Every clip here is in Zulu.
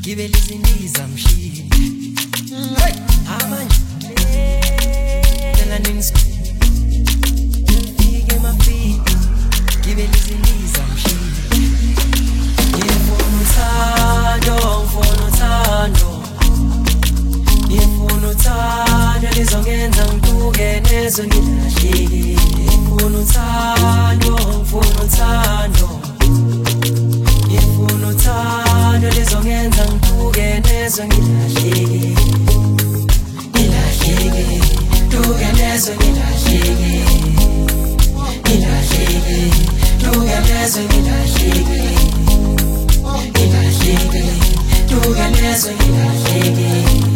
gibela izindiza mshini amanje tena nifike mafiki gibela izindiza mshini ngifuna uthando lizongenza ngibuke nezwe ngilahlekile ngifuna uthando lizongenza ngibuke nezwe ngilahlekile duke nezwe ngilahlekile duke nezwe ngilahlekile duke nezwe ngilahlekile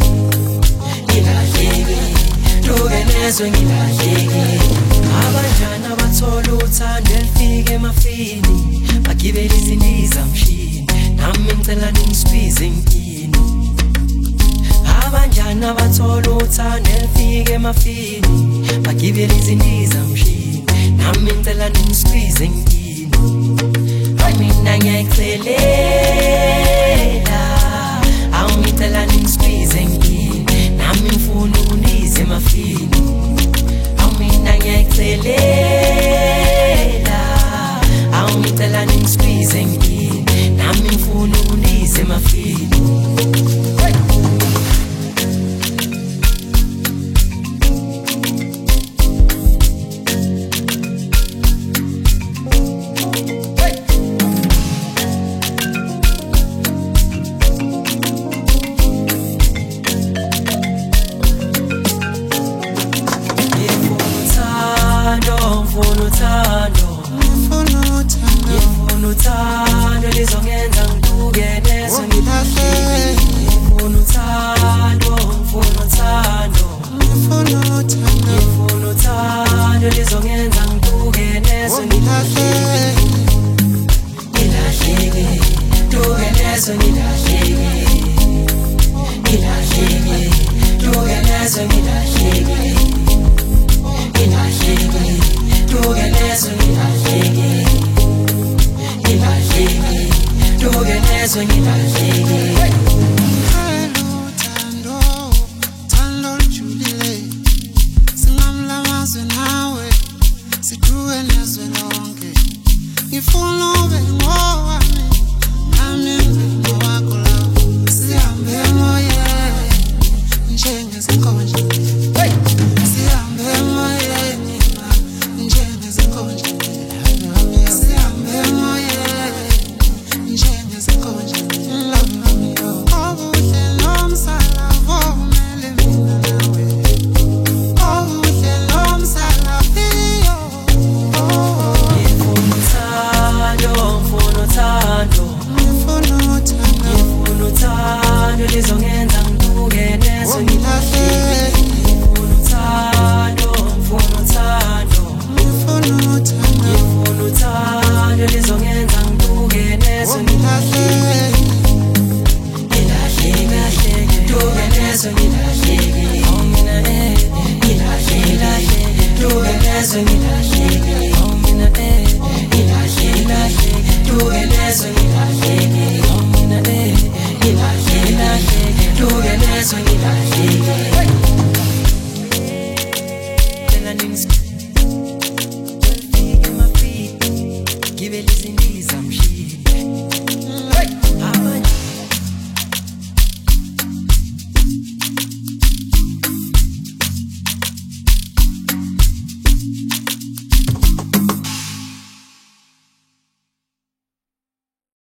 abanjani abathola uthando elifike emafini bagibela izindiza mshini nami ngicela ningisibize enkini abanjani abathola uthando elifike emafini bagibela izindiza mshini nami ngicela ningisibize enkini mina ngiyayicelela ngicela ningisibize enkini nami ngifuna ukuniza emafini mina ngiyayicelela ngicela ningisibize enkini nami ngifuna ukuniza emafini uthando lizongenza ngibuke nezwe ngilahlekile ngifuna uthando lizongenza ngibuke nezwe ngilahlekile duke nezwe ngilahlekile duke nezwe ngilahlekile duke nezwe ngilahlekile duke nezwe ngilahlekile thando lujulile singamla amazwe nawe siduke nezwe lonke ngifuna ube ngowami nami ngibe ngowakho la sihambe emoyeni njengezinkonja sihambe emoyeni njengezinkonja sihambe emoyeni njengezinkonja obuhle nomsalavo umele mina nawe obuhle nomsalafio ngifuna uthando lizongenza ngibuke nezwe ngilahlekile ngifuna uthando lizongenza ngibuke nezwe ngilahlekile duke nezwe ngilahlekile mina duke nezwe ngilahlekile mina duke nezwe ngilahlekile mina duke nezwe ngilahlekile tena ningisibize gibela izindiza